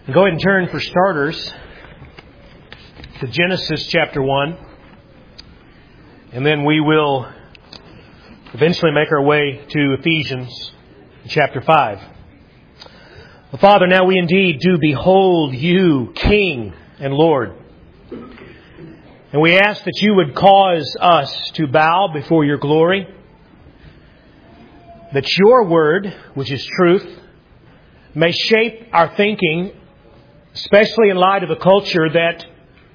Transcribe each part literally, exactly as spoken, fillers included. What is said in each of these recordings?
Go ahead and turn for starters to Genesis chapter one. And then we will eventually make our way to Ephesians chapter five. Well, Father, now we indeed do behold you, King and Lord. And we ask that you would cause us to bow before your glory. That your word, which is truth, may shape our thinking, especially in light of a culture that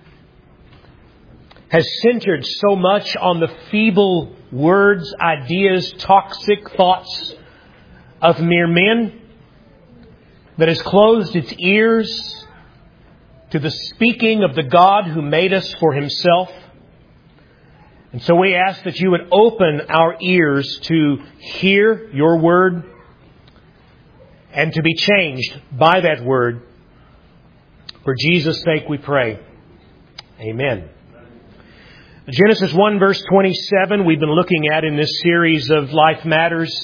has centered so much on the feeble words, ideas, toxic thoughts of mere men, that has closed its ears to the speaking of the God who made us for Himself. And so we ask that you would open our ears to hear your word and to be changed by that word. For Jesus' sake we pray. Amen. Genesis one verse twenty-seven we've been looking at in this series of Life Matters.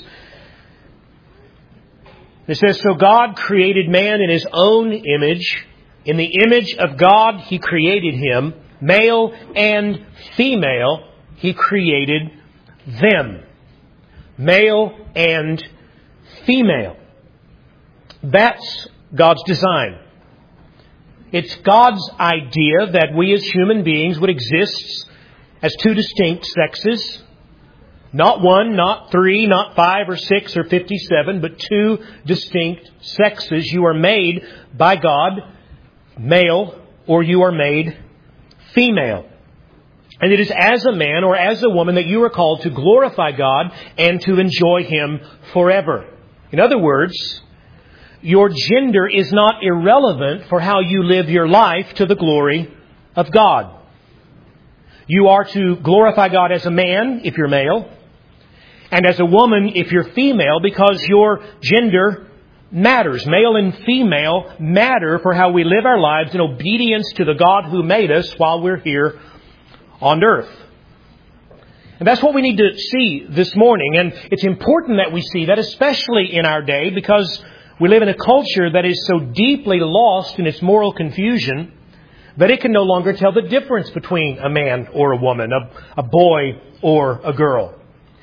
It says, "So God created man in His own image. In the image of God He created him. Male and female He created them." Male and female. That's God's design. It's God's idea that we as human beings would exist as two distinct sexes. Not one, not three, not five or six or fifty-seven, but two distinct sexes. You are made by God, male, or you are made female. And it is as a man or as a woman that you are called to glorify God and to enjoy Him forever. In other words, your gender is not irrelevant for how you live your life to the glory of God. You are to glorify God as a man if you're male, and as a woman if you're female, because your gender matters. Male and female matter for how we live our lives in obedience to the God who made us while we're here on earth. And that's what we need to see this morning. And it's important that we see that, especially in our day, because we live in a culture that is so deeply lost in its moral confusion that it can no longer tell the difference between a man or a woman, a, a boy or a girl.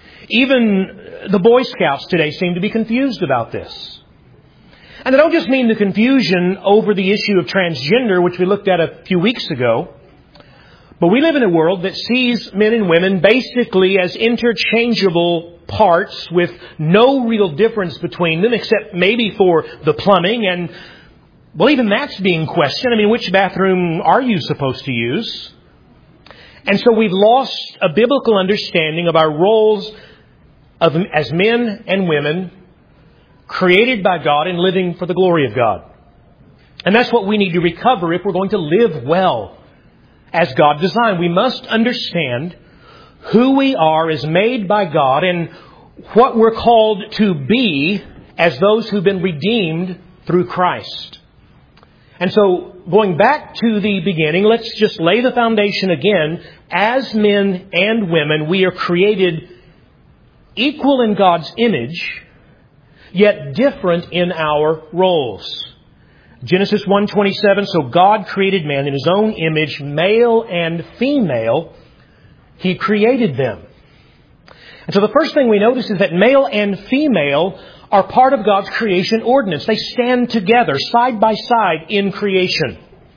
Even the Boy Scouts today seem to be confused about this. And I don't just mean the confusion over the issue of transgender, which we looked at a few weeks ago. But we live in a world that sees men and women basically as interchangeable parts with no real difference between them, except maybe for the plumbing. And, well, even that's being questioned. I mean, which bathroom are you supposed to use? And so we've lost a biblical understanding of our roles of, as men and women created by God and living for the glory of God. And that's what we need to recover if we're going to live well as God designed. We must understand who we are as made by God and what we're called to be as those who've been redeemed through Christ. And so, going back to the beginning, let's just lay the foundation again. As men and women, we are created equal in God's image, yet different in our roles. Genesis one twenty-seven, "So God created man in His own image, male and female, He created them." And so the first thing we notice is that male and female are part of God's creation ordinance. They stand together, side by side in creation.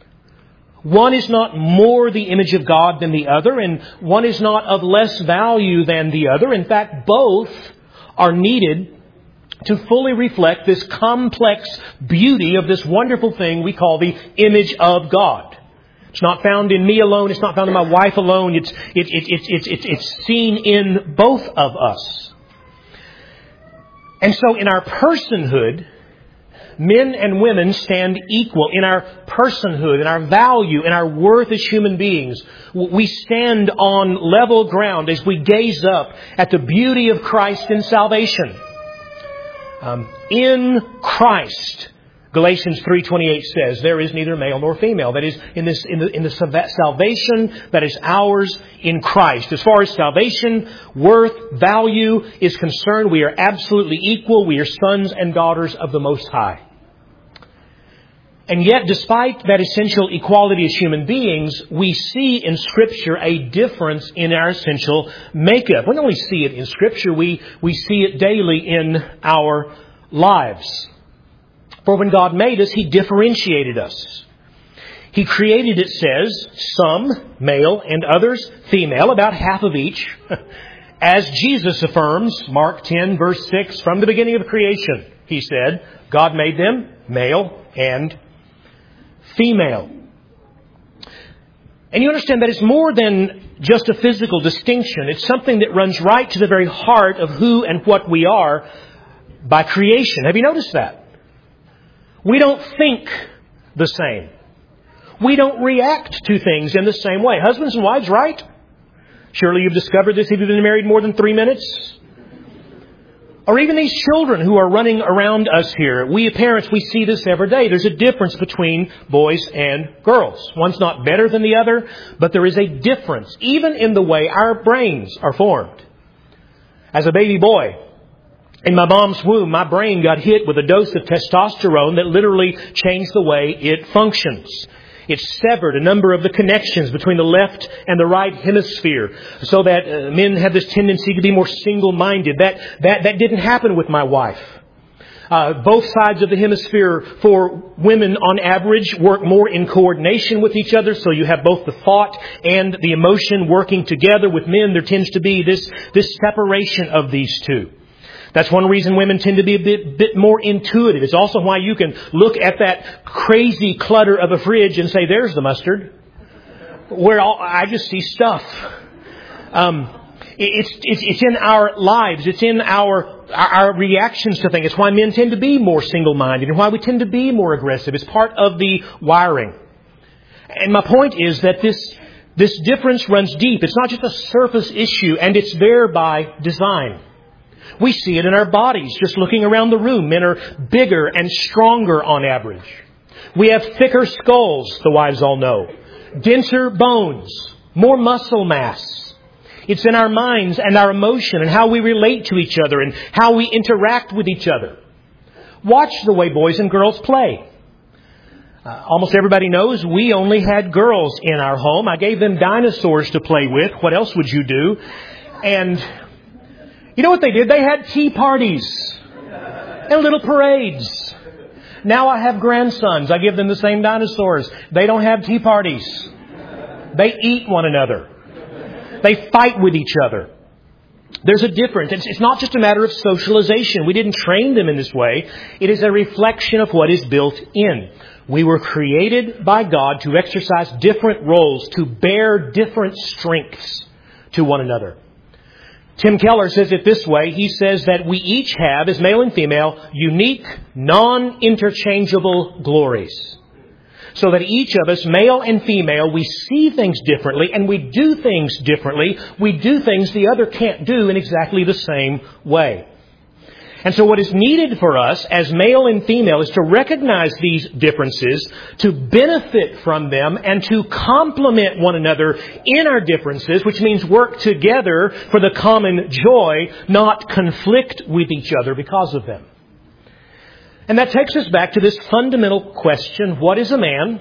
One is not more the image of God than the other, and one is not of less value than the other. In fact, both are needed to fully reflect this complex beauty of this wonderful thing we call the image of God. It's not found in me alone. It's not found in my wife alone. It's, it, it, it, it, it, it's seen in both of us. And so in our personhood, men and women stand equal. In our personhood, in our value, in our worth as human beings, we stand on level ground as we gaze up at the beauty of Christ in salvation. Um, in Christ, Galatians three twenty-eight says, there is neither male nor female. That is, in this, in the, in the salvation that is ours in Christ. As far as salvation, worth, value is concerned, we are absolutely equal. We are sons and daughters of the Most High. And yet, despite that essential equality as human beings, we see in Scripture a difference in our essential makeup. We don't only see it in Scripture, we, we see it daily in our lives. For when God made us, He differentiated us. He created, it says, some male and others female, about half of each. As Jesus affirms, Mark ten, verse six, from the beginning of creation, He said, God made them male and female. And you understand that it's more than just a physical distinction. It's something that runs right to the very heart of who and what we are by creation. Have you noticed that? We don't think the same. We don't react to things in the same way. Husbands and wives, right? Surely you've discovered this if you've been married more than three minutes. Or even these children who are running around us here. We parents, we see this every day. There's a difference between boys and girls. One's not better than the other, but there is a difference, even in the way our brains are formed. As a baby boy, in my mom's womb, my brain got hit with a dose of testosterone that literally changed the way it functions. It severed a number of the connections between the left and the right hemisphere so that uh, men have this tendency to be more single-minded. That, that, that didn't happen with my wife. Uh, both sides of the hemisphere for women on average work more in coordination with each other. So you have both the thought and the emotion working together. With men, there tends to be this, this separation of these two. That's one reason women tend to be a bit, bit more intuitive. It's also why you can look at that crazy clutter of a fridge and say, there's the mustard. Where all, I just see stuff. Um, it's, it's, it's in our lives. It's in our, our reactions to things. It's why men tend to be more single-minded and why we tend to be more aggressive. It's part of the wiring. And my point is that this, this difference runs deep. It's not just a surface issue, and it's there by design. We see it in our bodies. Just looking around the room, men are bigger and stronger on average. We have thicker skulls, the wives all know. Denser bones. More muscle mass. It's in our minds and our emotion and how we relate to each other and how we interact with each other. Watch the way boys and girls play. Uh, almost everybody knows we only had girls in our home. I gave them dinosaurs to play with. What else would you do? And you know what they did? They had tea parties and little parades. Now I have grandsons. I give them the same dinosaurs. They don't have tea parties. They eat one another. They fight with each other. There's a difference. It's, it's not just a matter of socialization. We didn't train them in this way. It is a reflection of what is built in. We were created by God to exercise different roles, to bear different strengths to one another. Tim Keller says it this way. He says that we each have, as male and female, unique, non-interchangeable glories. So that each of us, male and female, we see things differently and we do things differently. We do things the other can't do in exactly the same way. And so what is needed for us as male and female is to recognize these differences, to benefit from them, and to complement one another in our differences, which means work together for the common joy, not conflict with each other because of them. And that takes us back to this fundamental question, what is a man?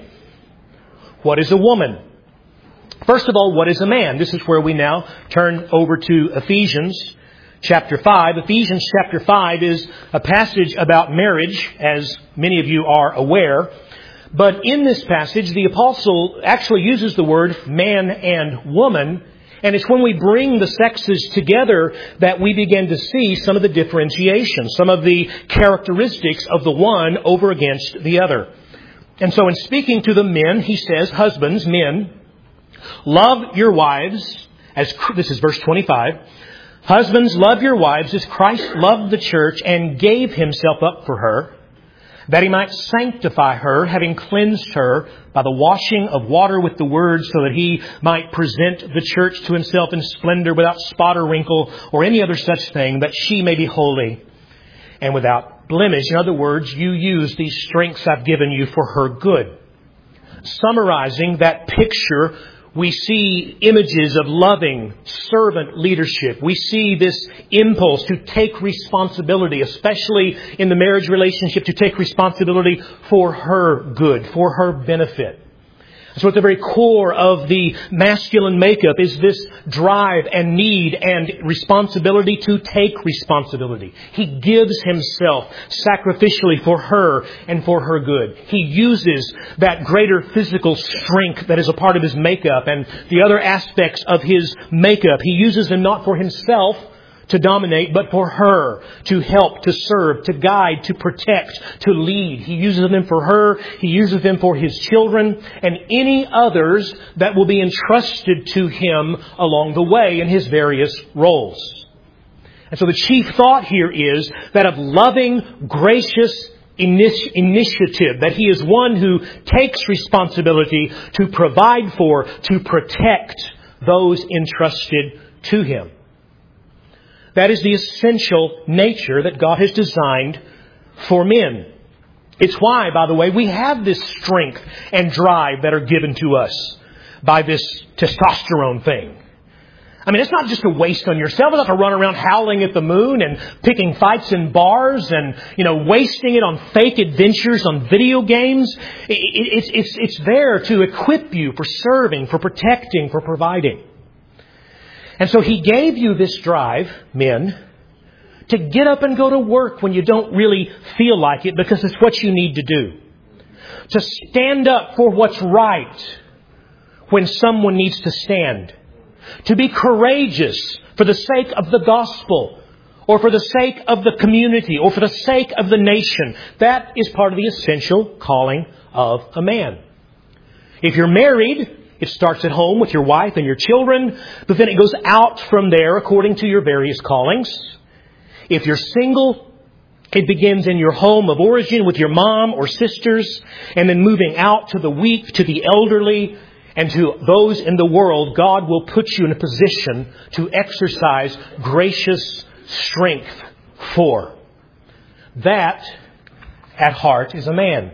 What is a woman? First of all, what is a man? This is where we now turn over to Ephesians chapter five. Ephesians chapter five is a passage about marriage, as many of you are aware. But in this passage, the apostle actually uses the word man and woman. And it's when we bring the sexes together that we begin to see some of the differentiation, some of the characteristics of the one over against the other. And so in speaking to the men, he says, husbands, men, love your wives, as this is verse twenty-five. Husbands, love your wives as Christ loved the church and gave himself up for her, that he might sanctify her, having cleansed her by the washing of water with the word, so that he might present the church to himself in splendor, without spot or wrinkle or any other such thing, that she may be holy and without blemish. In other words, you use these strengths I've given you for her good. Summarizing that picture, we see images of loving servant leadership. We see this impulse to take responsibility, especially in the marriage relationship, to take responsibility for her good, for her benefit. So at the very core of the masculine makeup is this drive and need and responsibility to take responsibility. He gives himself sacrificially for her and for her good. He uses that greater physical strength that is a part of his makeup and the other aspects of his makeup. He uses them not for himself to dominate, but for her, to help, to serve, to guide, to protect, to lead. He uses them for her. He uses them for his children and any others that will be entrusted to him along the way in his various roles. And so the chief thought here is that of loving, gracious initi- initiative, that he is one who takes responsibility to provide for, to protect those entrusted to him. That is the essential nature that God has designed for men. It's why, by the way, we have this strength and drive that are given to us by this testosterone thing. I mean, it's not just a waste on yourself. It's not to run around howling at the moon and picking fights in bars and, you know, wasting it on fake adventures on video games. It's, it's, it's there to equip you for serving, for protecting, for providing. And so He gave you this drive, men, to get up and go to work when you don't really feel like it because it's what you need to do. To stand up for what's right when someone needs to stand. To be courageous for the sake of the gospel or for the sake of the community or for the sake of the nation. That is part of the essential calling of a man. If you're married, it starts at home with your wife and your children, but then it goes out from there according to your various callings. If you're single, it begins in your home of origin with your mom or sisters, and then moving out to the weak, to the elderly, and to those in the world. God will put you in a position to exercise gracious strength for. That, at heart, is a man.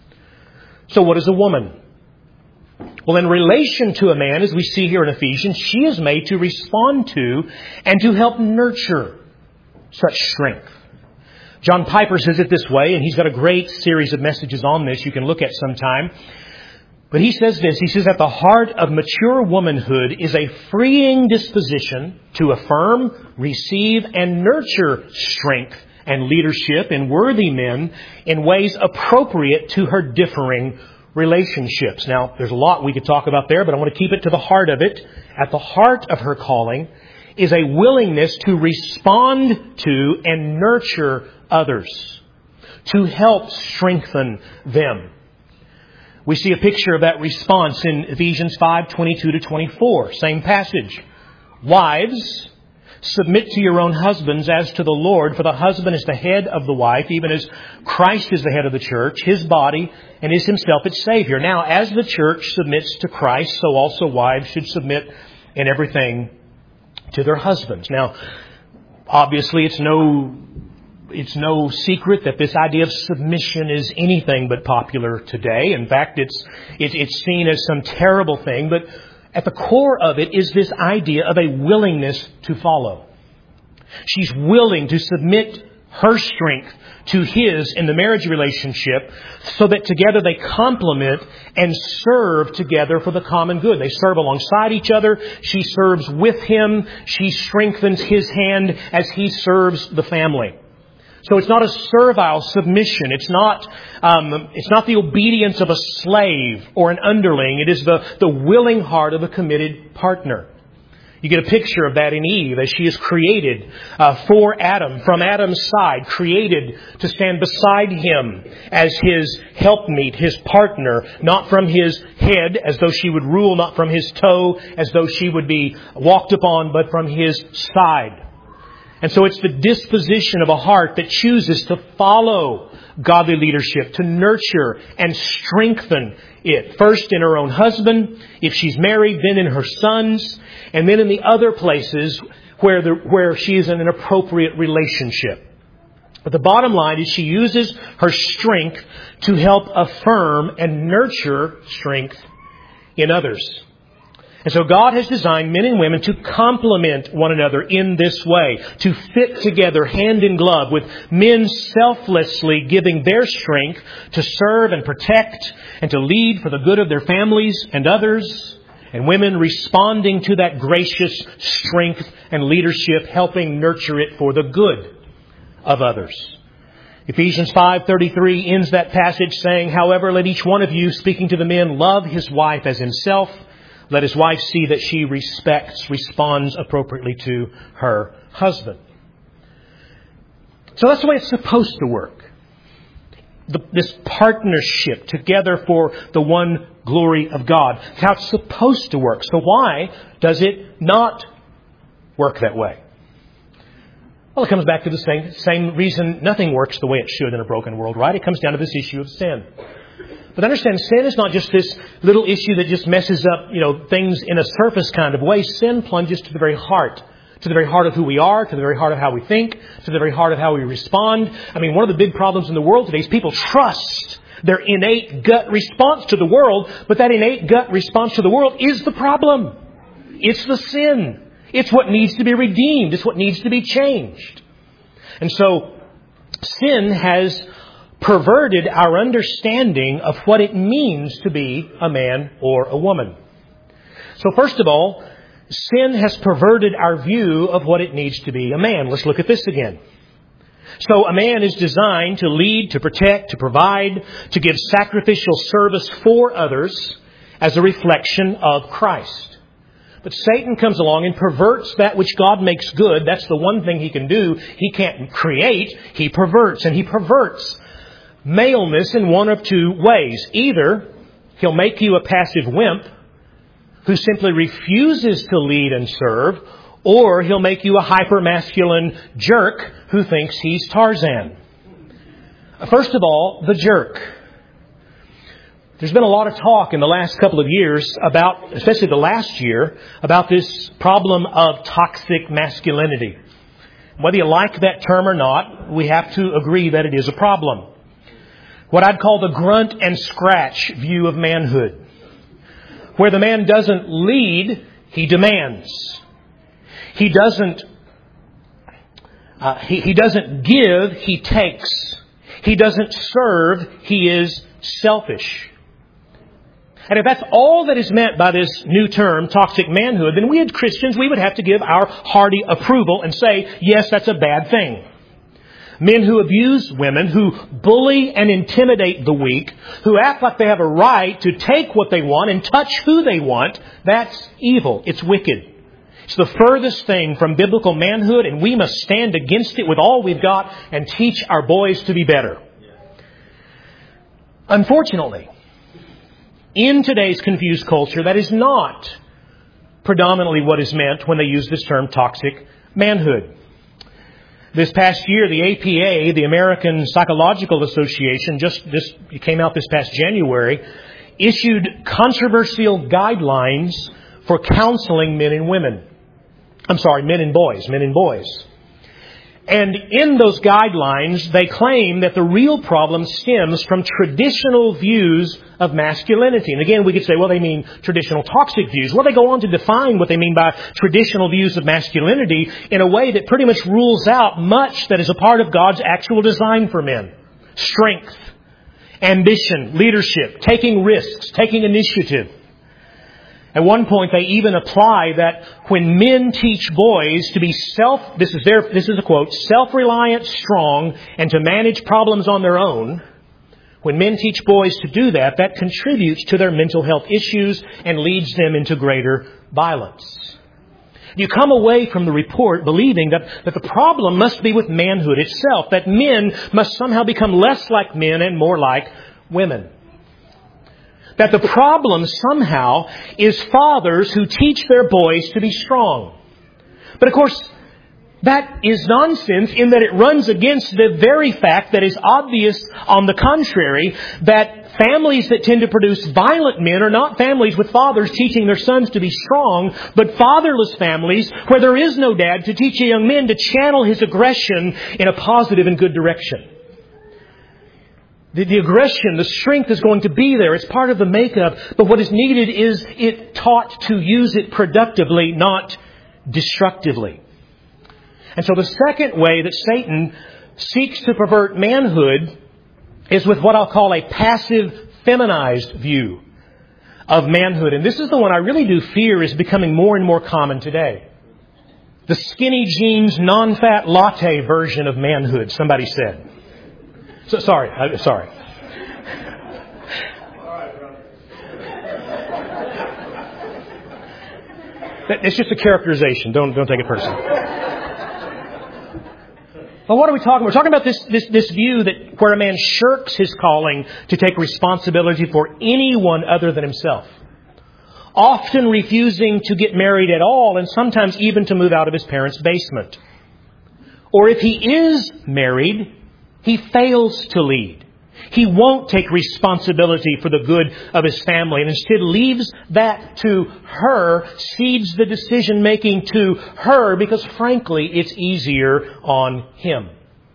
So what is a woman? Well, in relation to a man, as we see here in Ephesians, she is made to respond to and to help nurture such strength. John Piper says it this way, and he's got a great series of messages on this you can look at sometime. But he says this, he says, at the heart of mature womanhood is a freeing disposition to affirm, receive, and nurture strength and leadership in worthy men in ways appropriate to her differing relationships. Now, there's a lot we could talk about there, but I want to keep it to the heart of it. At the heart of her calling is a willingness to respond to and nurture others, to help strengthen them. We see a picture of that response in Ephesians five, twenty-two to twenty-four. Same passage. Wives, submit to your own husbands as to the Lord, for the husband is the head of the wife, even as Christ is the head of the church, His body, and is Himself its Savior. Now, as the church submits to Christ, so also wives should submit in everything to their husbands. Now, obviously, it's no it's no secret that this idea of submission is anything but popular today. In fact, it's it, it's seen as some terrible thing, but at the core of it is this idea of a willingness to follow. She's willing to submit her strength to his in the marriage relationship so that together they complement and serve together for the common good. They serve alongside each other. She serves with him. She strengthens his hand as he serves the family. So it's not a servile submission. It's not um, it's not the obedience of a slave or an underling. It is the, the willing heart of a committed partner. You get a picture of that in Eve as she is created uh, for Adam, from Adam's side, created to stand beside him as his helpmeet, his partner, not from his head as though she would rule, not from his toe as though she would be walked upon, but from his side. And so it's the disposition of a heart that chooses to follow godly leadership, to nurture and strengthen it. First in her own husband, if she's married, then in her sons, and then in the other places where the, where she is in an appropriate relationship. But the bottom line is she uses her strength to help affirm and nurture strength in others. And so God has designed men and women to complement one another in this way, to fit together hand in glove, with men selflessly giving their strength to serve and protect and to lead for the good of their families and others, and women responding to that gracious strength and leadership, helping nurture it for the good of others. Ephesians five thirty-three ends that passage saying, "However, let each one of you, speaking to the men, love his wife as himself. Let his wife see that she respects, responds appropriately to her husband." So that's the way it's supposed to work. The, this partnership together for the one glory of God. It's how it's supposed to work. So why does it not work that way? Well, it comes back to the same, same reason nothing works the way it should in a broken world, right? It comes down to this issue of sin. But understand, sin is not just this little issue that just messes up, you know, things in a surface kind of way. Sin plunges to the very heart, to the very heart of who we are, to the very heart of how we think, to the very heart of how we respond. I mean, one of the big problems in the world today is people trust their innate gut response to the world, but that innate gut response to the world is the problem. It's the sin. It's what needs to be redeemed. It's what needs to be changed. And so, sin has perverted our understanding of what it means to be a man or a woman. So first of all, sin has perverted our view of what it needs to be a man. Let's look at this again. So a man is designed to lead, to protect, to provide, to give sacrificial service for others as a reflection of Christ. But Satan comes along and perverts that which God makes good. That's the one thing he can do. He can't create. He perverts. And he perverts maleness in one of two ways. Either he'll make you a passive wimp who simply refuses to lead and serve, or he'll make you a hyper-masculine jerk who thinks he's Tarzan. First of all, the jerk. There's been a lot of talk in the last couple of years about, especially the last year, about this problem of toxic masculinity. Whether you like that term or not, we have to agree that it is a problem. What I'd call the grunt and scratch view of manhood, where the man doesn't lead, he demands. He doesn't, uh, he, he doesn't give, he takes. He doesn't serve, he is selfish. And if that's all that is meant by this new term, toxic manhood, then we as Christians, we would have to give our hearty approval and say, yes, that's a bad thing. Men who abuse women, who bully and intimidate the weak, who act like they have a right to take what they want and touch who they want, that's evil. It's wicked. It's the furthest thing from biblical manhood, and we must stand against it with all we've got and teach our boys to be better. Unfortunately, in today's confused culture, that is not predominantly what is meant when they use this term toxic manhood. This past year, the A P A, the American Psychological Association, just this it came out this past January, issued controversial guidelines for counseling men and women. I'm sorry, men and boys, men and boys. And in those guidelines, they claim that the real problem stems from traditional views of masculinity. And again, we could say, well, they mean traditional toxic views. Well, they go on to define what they mean by traditional views of masculinity in a way that pretty much rules out much that is a part of God's actual design for men. Strength, ambition, leadership, taking risks, taking initiative. At one point, they even apply that when men teach boys to be self, this is their, this is a quote, self-reliant, strong, and to manage problems on their own, when men teach boys to do that, that contributes to their mental health issues and leads them into greater violence. You come away from the report believing that, that the problem must be with manhood itself, that men must somehow become less like men and more like women. That the problem somehow is fathers who teach their boys to be strong. But of course, that is nonsense in that it runs against the very fact that is obvious on the contrary, that families that tend to produce violent men are not families with fathers teaching their sons to be strong, but fatherless families where there is no dad to teach a young man to channel his aggression in a positive and good direction. The, the aggression, the strength is going to be there. It's part of the makeup. But what is needed is it taught to use it productively, not destructively. And so the second way that Satan seeks to pervert manhood is with what I'll call a passive, feminized view of manhood. And this is the one I really do fear is becoming more and more common today. The skinny jeans, non-fat latte version of manhood, somebody said. So, sorry, uh, sorry. It's just a characterization. Don't don't take it personally. Well, what are we talking about? We're talking about this, this, this view that where a man shirks his calling to take responsibility for anyone other than himself. Often refusing to get married at all and sometimes even to move out of his parents' basement. Or if he is married, he fails to lead. He won't take responsibility for the good of his family and instead leaves that to her, cedes the decision making to her because frankly it's easier on him.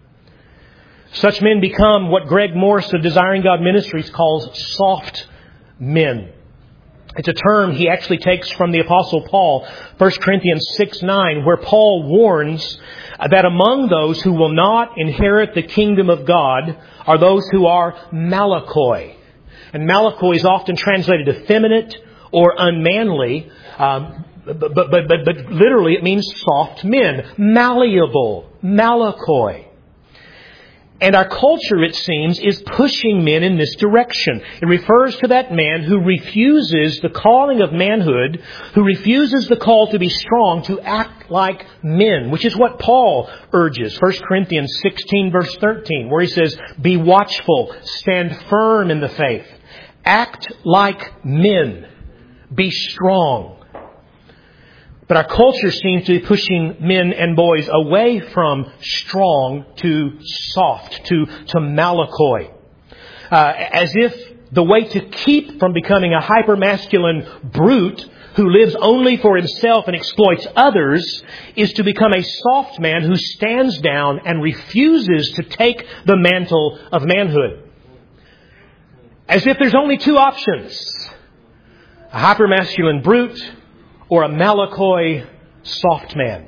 Such men become what Greg Morse of Desiring God Ministries calls soft men. It's a term he actually takes from the Apostle Paul, First Corinthians six nine, where Paul warns that among those who will not inherit the kingdom of God are those who are malakoi. And malakoi is often translated effeminate or unmanly, um, but, but, but, but, but literally it means soft men, malleable, malakoi. And our culture, it seems, is pushing men in this direction. It refers to that man who refuses the calling of manhood, who refuses the call to be strong, to act like men, which is what Paul urges. First Corinthians sixteen, verse thirteen, where he says, "Be watchful, stand firm in the faith, act like men, be strong." But our culture seems to be pushing men and boys away from strong to soft, to, to malakoi. Uh, as if the way to keep from becoming a hyper-masculine brute who lives only for himself and exploits others is to become a soft man who stands down and refuses to take the mantle of manhood. As if there's only two options. A hyper-masculine brute or a malakoi soft man.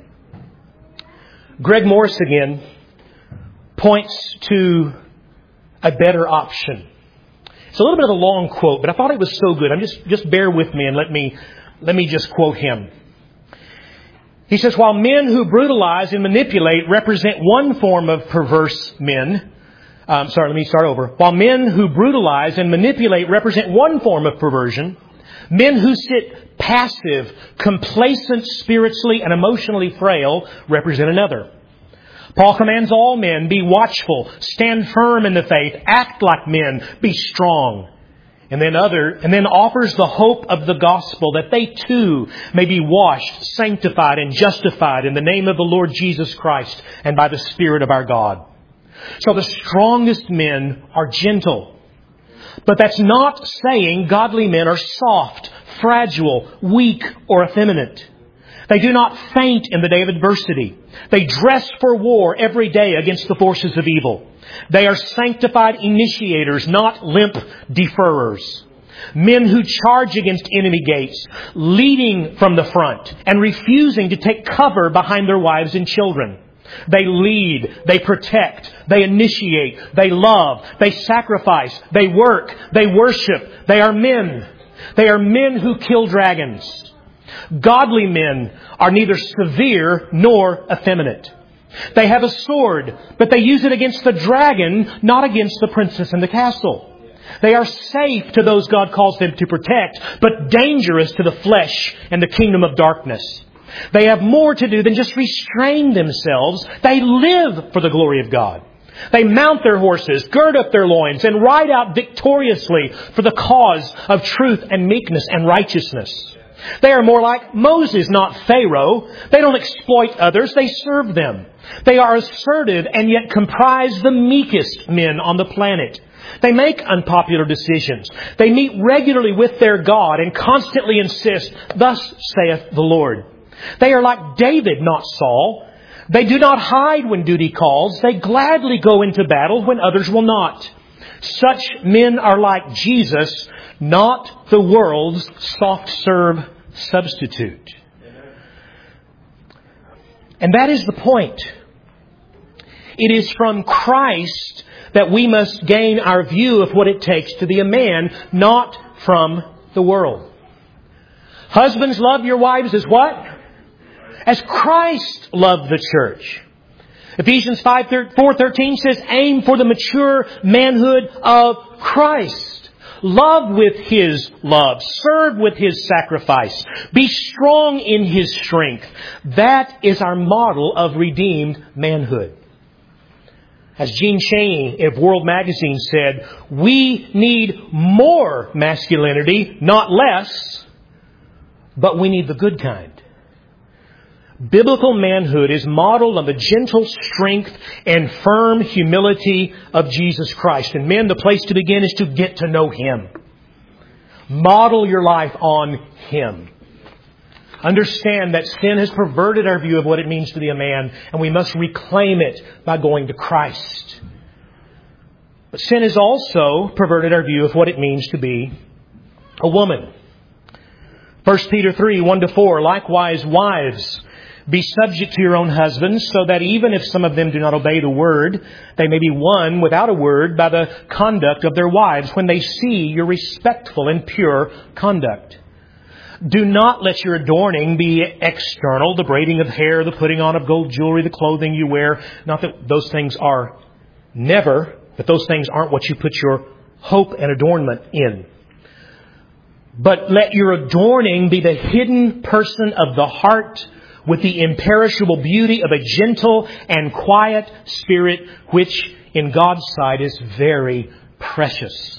Greg Morse again points to a better option. It's a little bit of a long quote, but I thought it was so good. I'm just, just bear with me and let me, let me just quote him. He says, while men who brutalize and manipulate represent one form of perverse men, um, sorry, let me start over. While men who brutalize and manipulate represent one form of perversion, men who sit passive, complacent spiritually and emotionally frail represent another. Paul commands all men, be watchful, stand firm in the faith, act like men, be strong. And then other, and then offers the hope of the gospel that they too may be washed, sanctified and justified in the name of the Lord Jesus Christ and by the Spirit of our God. So the strongest men are gentle. But that's not saying godly men are soft, fragile, weak, or effeminate. They do not faint in the day of adversity. They dress for war every day against the forces of evil. They are sanctified initiators, not limp deferrers. Men who charge against enemy gates, leading from the front and refusing to take cover behind their wives and children. They lead, they protect, they initiate, they love, they sacrifice, they work, they worship. They are men. They are men who kill dragons. Godly men are neither severe nor effeminate. They have a sword, but they use it against the dragon, not against the princess in the castle. They are safe to those God calls them to protect, but dangerous to the flesh and the kingdom of darkness. They have more to do than just restrain themselves. They live for the glory of God. They mount their horses, gird up their loins, and ride out victoriously for the cause of truth and meekness and righteousness. They are more like Moses, not Pharaoh. They don't exploit others, they serve them. They are assertive and yet comprise the meekest men on the planet. They make unpopular decisions. They meet regularly with their God and constantly insist, "Thus saith the Lord." They are like David, not Saul. They do not hide when duty calls. They gladly go into battle when others will not. Such men are like Jesus, not the world's soft-serve substitute. And that is the point. It is from Christ that we must gain our view of what it takes to be a man, not from the world. Husbands, love your wives as what? As Christ loved the church. Ephesians four thirteen says, aim for the mature manhood of Christ. Love with His love. Serve with His sacrifice. Be strong in His strength. That is our model of redeemed manhood. As Gene Chaney of World Magazine said, we need more masculinity, not less, but we need the good kind. Biblical manhood is modeled on the gentle strength and firm humility of Jesus Christ. And men, the place to begin is to get to know Him. Model your life on Him. Understand that sin has perverted our view of what it means to be a man, and we must reclaim it by going to Christ. But sin has also perverted our view of what it means to be a woman. First Peter three, one to four, likewise, wives, be subject to your own husbands, so that even if some of them do not obey the word, they may be won without a word by the conduct of their wives when they see your respectful and pure conduct. Do not let your adorning be external, the braiding of hair, the putting on of gold jewelry, the clothing you wear. Not that those things are never, but those things aren't what you put your hope and adornment in. But let your adorning be the hidden person of the heart with the imperishable beauty of a gentle and quiet spirit, which in God's sight is very precious.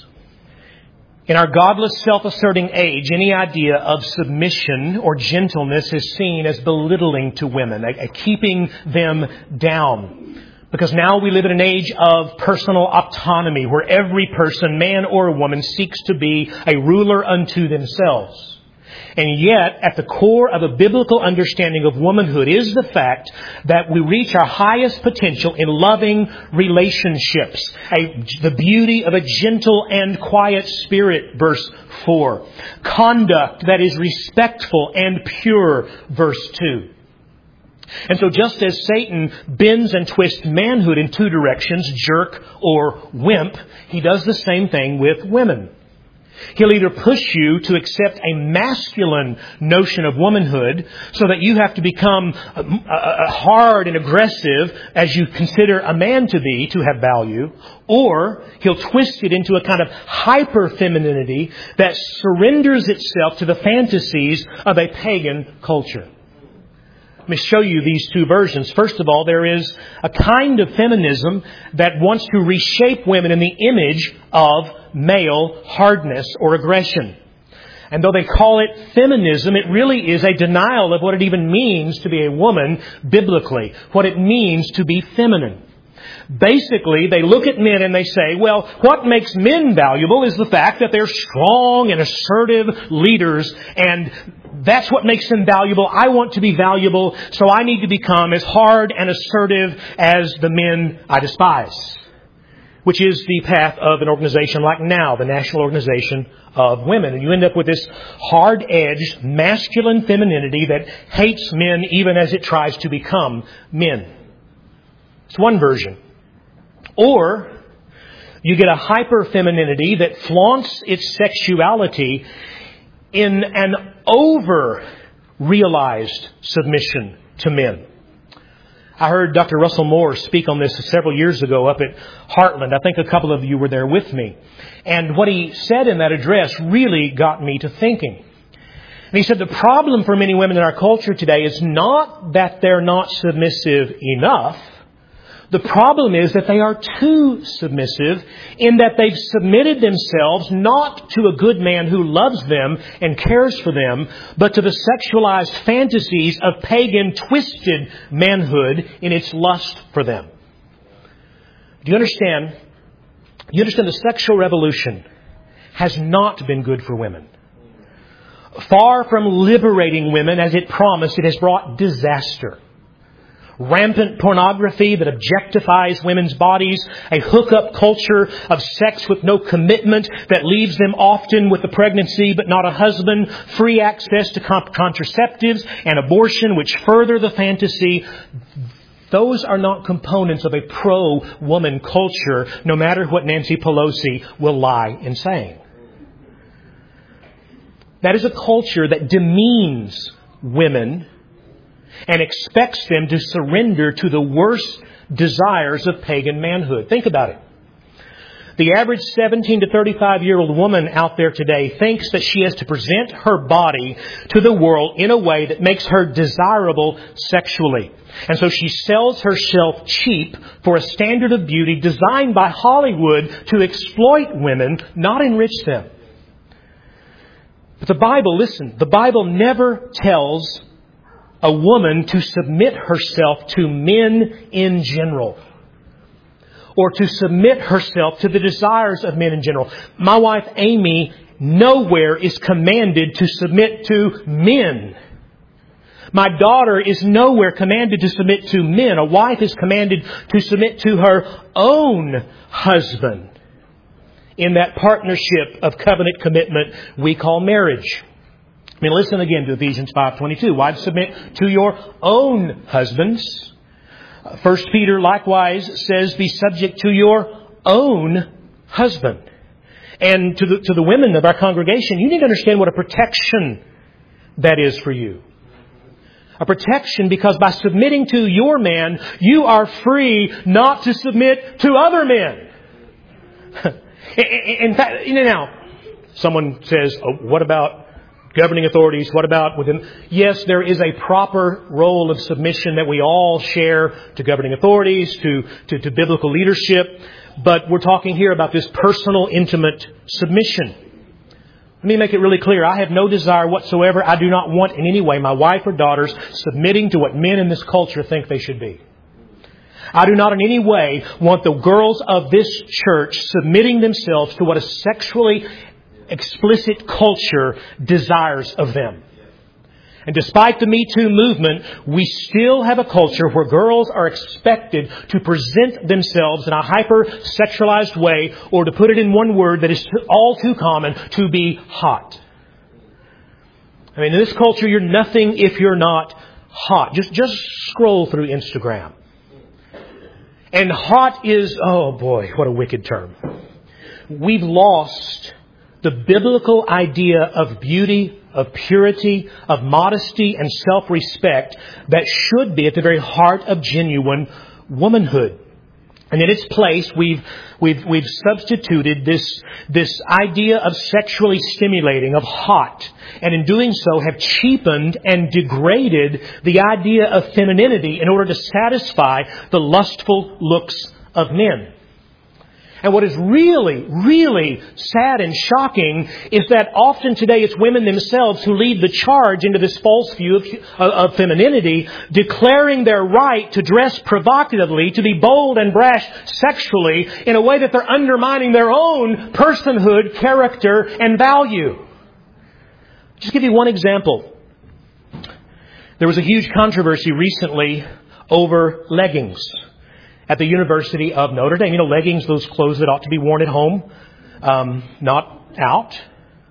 In our godless, self-asserting age, any idea of submission or gentleness is seen as belittling to women, a, a keeping them down. Because now we live in an age of personal autonomy, where every person, man or woman, seeks to be a ruler unto themselves. And yet, at the core of a biblical understanding of womanhood is the fact that we reach our highest potential in loving relationships. A, the beauty of a gentle and quiet spirit, verse four. Conduct that is respectful and pure, verse two. And so just as Satan bends and twists manhood in two directions, jerk or wimp, he does the same thing with women. He'll either push you to accept a masculine notion of womanhood so that you have to become hard and aggressive as you consider a man to be, to have value, or he'll twist it into a kind of hyper-femininity that surrenders itself to the fantasies of a pagan culture. Let me show you these two versions. First of all, there is a kind of feminism that wants to reshape women in the image of male hardness or aggression. And though they call it feminism, it really is a denial of what it even means to be a woman biblically, what it means to be feminine. Basically, they look at men and they say, well, what makes men valuable is the fact that they're strong and assertive leaders, and that's what makes them valuable. I want to be valuable, so I need to become as hard and assertive as the men I despise. Which is the path of an organization like NOW, the National Organization of Women. And you end up with this hard-edged, masculine femininity that hates men even as it tries to become men. It's one version. Or you get a hyper-femininity that flaunts its sexuality in an over-realized submission to men. I heard Doctor Russell Moore speak on this several years ago up at Heartland. I think a couple of you were there with me. And what he said in that address really got me to thinking. And he said the problem for many women in our culture today is not that they're not submissive enough. The problem is that they are too submissive in that they've submitted themselves not to a good man who loves them and cares for them, but to the sexualized fantasies of pagan, twisted manhood in its lust for them. Do you understand? You understand the sexual revolution has not been good for women. Far from liberating women as it promised, it has brought disaster. rampant pornography that objectifies women's bodies, a hookup culture of sex with no commitment that leaves them often with a pregnancy but not a husband, free access to comp- contraceptives and abortion which further the fantasy. Those are not components of a pro-woman culture, no matter what Nancy Pelosi will lie in saying. That is a culture that demeans women and expects them to surrender to the worst desires of pagan manhood. Think about it. The average seventeen to thirty-five-year-old woman out there today thinks that she has to present her body to the world in a way that makes her desirable sexually. And so she sells herself cheap for a standard of beauty designed by Hollywood to exploit women, not enrich them. But the Bible, listen, the Bible never tells a woman to submit herself to men in general, or to submit herself to the desires of men in general. My wife Amy nowhere is commanded to submit to men. My daughter is nowhere commanded to submit to men. A wife is commanded to submit to her own husband in that partnership of covenant commitment we call marriage. I mean, listen again to Ephesians five twenty-two. Wives, submit to your own husbands. First Peter likewise says, be subject to your own husband. And to the, to the women of our congregation, you need to understand what a protection that is for you. A protection because by submitting to your man, you are free not to submit to other men. In fact, you know, now, someone says, oh, what about governing authorities? What about within? Yes, there is a proper role of submission that we all share to governing authorities, to, to, to biblical leadership. But we're talking here about this personal, intimate submission. Let me make it really clear. I have no desire whatsoever. I do not want in any way my wife or daughters submitting to what men in this culture think they should be. I do not in any way want the girls of this church submitting themselves to what a sexually explicit culture desires of them. And despite the Me Too movement, we still have a culture where girls are expected to present themselves in a hyper-sexualized way, or to put it in one word that is all too common, to be hot. I mean, in this culture, you're nothing if you're not hot. Just, just scroll through Instagram. And hot is, oh boy, what a wicked term. We've lost the biblical idea of beauty, of purity, of modesty and self-respect that should be at the very heart of genuine womanhood. And in its place, we've we've we've substituted this this idea of sexually stimulating, of hot, and in doing so have cheapened and degraded the idea of femininity in order to satisfy the lustful looks of men. And what is really, really sad and shocking is that often today it's women themselves who lead the charge into this false view of, of femininity, declaring their right to dress provocatively, to be bold and brash sexually in a way that they're undermining their own personhood, character, and value. I'll just give you one example. There was a huge controversy recently over leggings at the University of Notre Dame. You know, leggings, those clothes that ought to be worn at home, um, not out.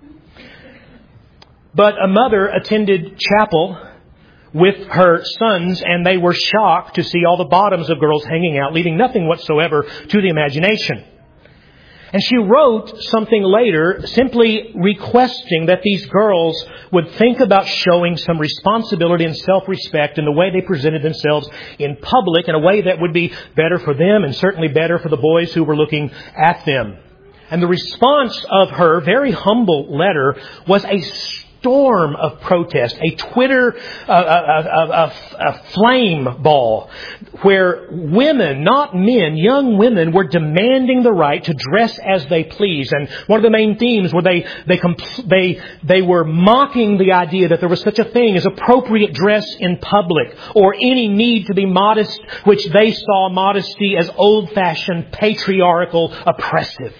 But a mother attended chapel with her sons, and they were shocked to see all the bottoms of girls hanging out, leaving nothing whatsoever to the imagination. And she wrote something later simply requesting that these girls would think about showing some responsibility and self-respect in the way they presented themselves in public, in a way that would be better for them and certainly better for the boys who were looking at them. And the response of her very humble letter was a storm of protest, a Twitter, uh, a, a, a, a flame ball, where women, not men, young women were demanding the right to dress as they please. And one of the main themes were they they compl- they they were mocking the idea that there was such a thing as appropriate dress in public, or any need to be modest, which they saw modesty as old-fashioned, patriarchal, oppressive.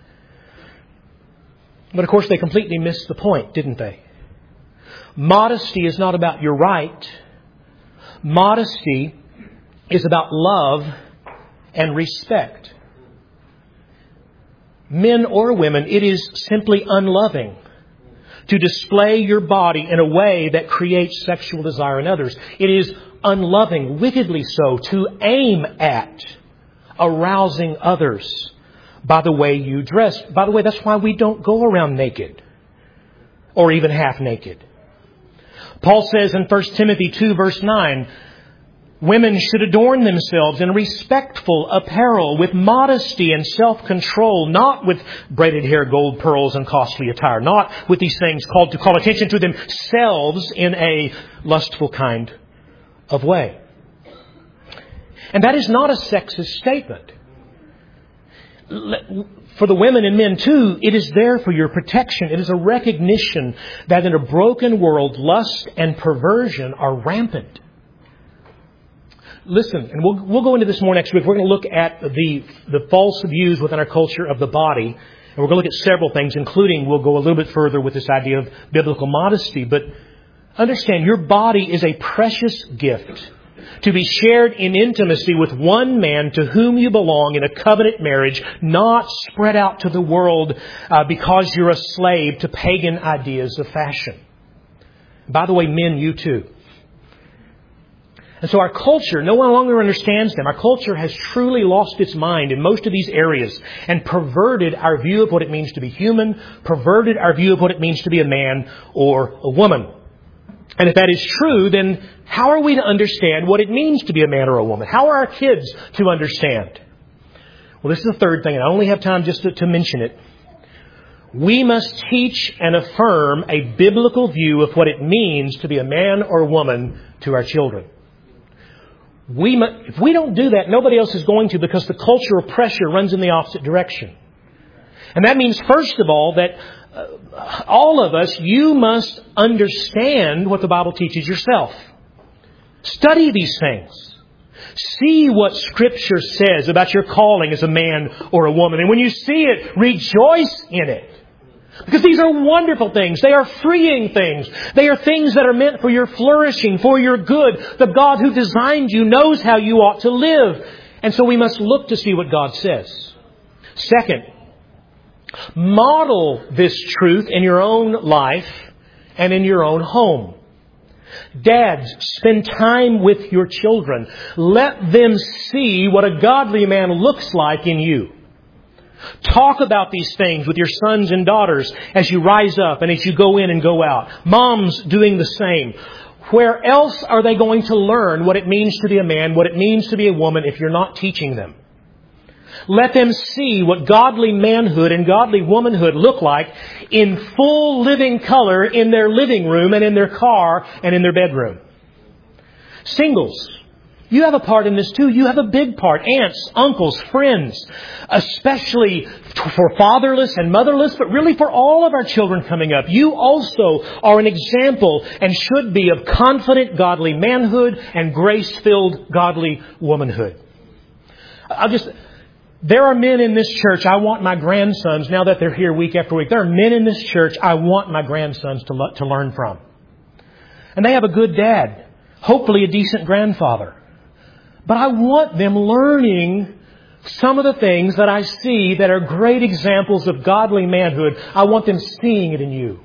But of course, they completely missed the point, didn't they? Modesty is not about your right. Modesty is about love and respect. Men or women, it is simply unloving to display your body in a way that creates sexual desire in others. It is unloving, wickedly so, to aim at arousing others by the way you dress. By the way, that's why we don't go around naked or even half naked. Paul says in First Timothy two verse nine, women should adorn themselves in respectful apparel with modesty and self-control, not with braided hair, gold pearls, and costly attire, not with these things called to call attention to themselves in a lustful kind of way. And that is not a sexist statement. For the women and men too, it is there for your protection. It is a recognition that in a broken world, lust and perversion are rampant. Listen, and we'll, we'll go into this more next week. We're going to look at the, the false views within our culture of the body. And we're going to look at several things, including we'll go a little bit further with this idea of biblical modesty. But understand, your body is a precious gift to be shared in intimacy with one man to whom you belong in a covenant marriage, not spread out to the world uh, because you're a slave to pagan ideas of fashion. By the way, men, you too. And so our culture no longer understands them. Our culture has truly lost its mind in most of these areas and perverted our view of what it means to be human, perverted our view of what it means to be a man or a woman. And if that is true, then how are we to understand what it means to be a man or a woman? How are our kids to understand? Well, this is the third thing, and I only have time just to, to mention it. We must teach and affirm a biblical view of what it means to be a man or a woman to our children. We must, if we don't do that, nobody else is going to, because the cultural pressure runs in the opposite direction. And that means, first of all, that uh, all of us, you must understand what the Bible teaches yourself. Study these things. See what Scripture says about your calling as a man or a woman. And when you see it, rejoice in it. Because these are wonderful things. They are freeing things. They are things that are meant for your flourishing, for your good. The God who designed you knows how you ought to live. And so we must look to see what God says. Second, model this truth in your own life and in your own home. Dads, spend time with your children. Let them see what a godly man looks like in you. Talk about these things with your sons and daughters as you rise up and as you go in and go out. Moms doing the same. Where else are they going to learn what it means to be a man, what it means to be a woman, if you're not teaching them? Let them see what godly manhood and godly womanhood look like in full living color in their living room and in their car and in their bedroom. Singles, you have a part in this too. You have a big part. Aunts, uncles, friends, especially for fatherless and motherless, but really for all of our children coming up. You also are an example and should be of confident godly manhood and grace-filled godly womanhood. I'll just... There are men in this church, I want my grandsons, now that they're here week after week, there are men in this church I want my grandsons to, to learn from. And they have a good dad, hopefully a decent grandfather. But I want them learning some of the things that I see that are great examples of godly manhood. I want them seeing it in you.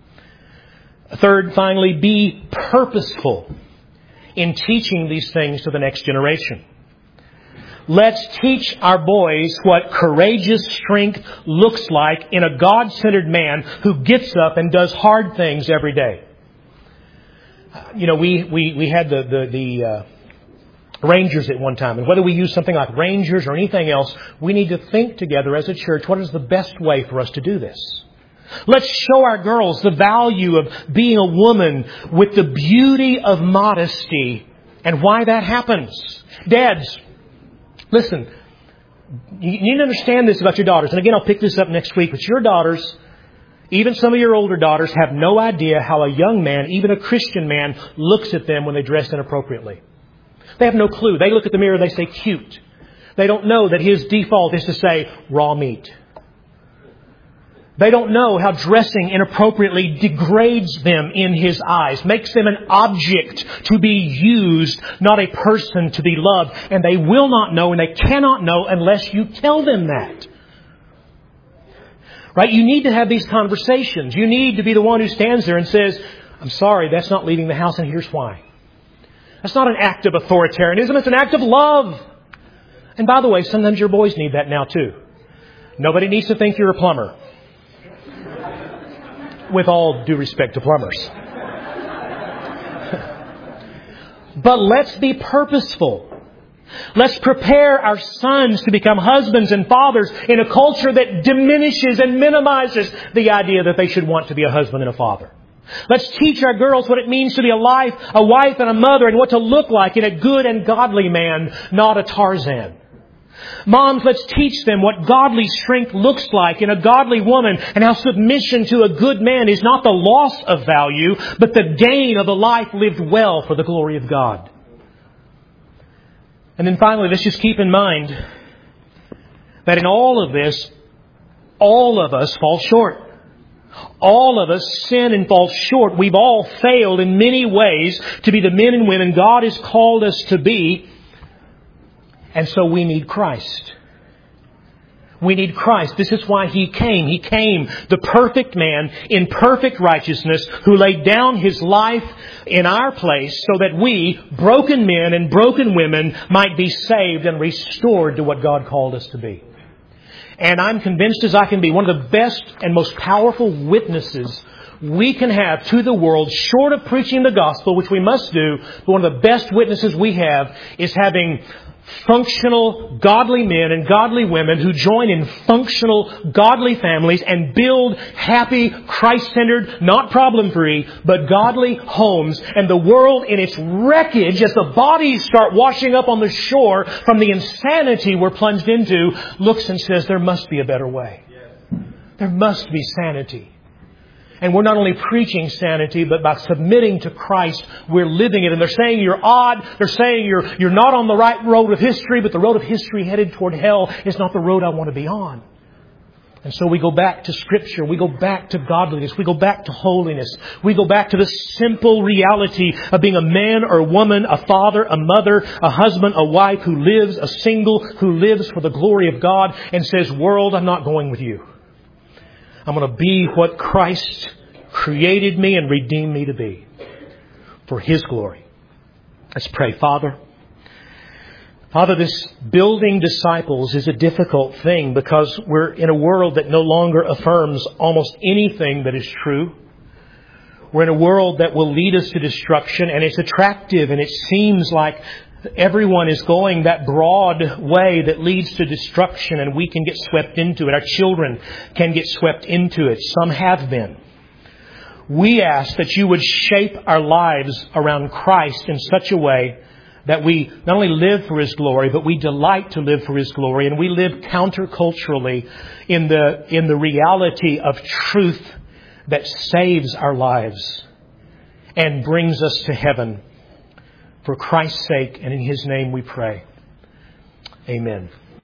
Third, finally, be purposeful in teaching these things to the next generation. Let's teach our boys what courageous strength looks like in a God-centered man who gets up and does hard things every day. You know, we, we, we had the, the, the uh, Rangers at one time. And whether we use something like Rangers or anything else, we need to think together as a church, what is the best way for us to do this? Let's show our girls the value of being a woman with the beauty of modesty and why that happens. Dads, listen, you need to understand this about your daughters. And again, I'll pick this up next week. But your daughters, even some of your older daughters, have no idea how a young man, even a Christian man, looks at them when they dress inappropriately. They have no clue. They look at the mirror and they say, cute. They don't know that his default is to say, raw meat. They don't know how dressing inappropriately degrades them in His eyes, makes them an object to be used, not a person to be loved. And they will not know and they cannot know unless you tell them that. Right? You need to have these conversations. You need to be the one who stands there and says, I'm sorry, that's not leaving the house and here's why. That's not an act of authoritarianism, it's an act of love. And by the way, sometimes your boys need that now too. Nobody needs to think you're a plumber. With all due respect to plumbers. But let's be purposeful. Let's prepare our sons to become husbands and fathers in a culture that diminishes and minimizes the idea that they should want to be a husband and a father. Let's teach our girls what it means to be a life, a wife and a mother, and what to look like in a good and godly man, not a Tarzan. Moms, let's teach them what godly strength looks like in a godly woman, and how submission to a good man is not the loss of value, but the gain of a life lived well for the glory of God. And then finally, let's just keep in mind that in all of this, all of us fall short. All of us sin and fall short. We've all failed in many ways to be the men and women God has called us to be. And so we need Christ. We need Christ. This is why He came. He came, the perfect man in perfect righteousness, who laid down His life in our place so that we, broken men and broken women, might be saved and restored to what God called us to be. And I'm convinced as I can be, one of the best and most powerful witnesses we can have to the world, short of preaching the gospel, which we must do, but one of the best witnesses we have is having functional, godly men and godly women who join in functional, godly families and build happy, Christ-centered, not problem-free, but godly homes. And the world in its wreckage, as the bodies start washing up on the shore from the insanity we're plunged into, looks and says, there must be a better way. There must be sanity. And we're not only preaching sanity, but by submitting to Christ, we're living it. And they're saying you're odd. They're saying you're, you're not on the right road of history, but the road of history headed toward hell is not the road I want to be on. And so we go back to Scripture. We go back to godliness. We go back to holiness. We go back to the simple reality of being a man or a woman, a father, a mother, a husband, a wife who lives, a single who lives for the glory of God and says, world, I'm not going with you. I'm going to be what Christ created me and redeemed me to be for His glory. Let's pray. Father, Father, this building disciples is a difficult thing because we're in a world that no longer affirms almost anything that is true. We're in a world that will lead us to destruction, and it's attractive, and it seems like everyone is going that broad way that leads to destruction, and we can get swept into it. Our children can get swept into it. Some have been. We ask that you would shape our lives around Christ in such a way that we not only live for His glory, but we delight to live for His glory, and we live counterculturally in the, in the reality of truth that saves our lives and brings us to heaven. For Christ's sake and in His name we pray. Amen.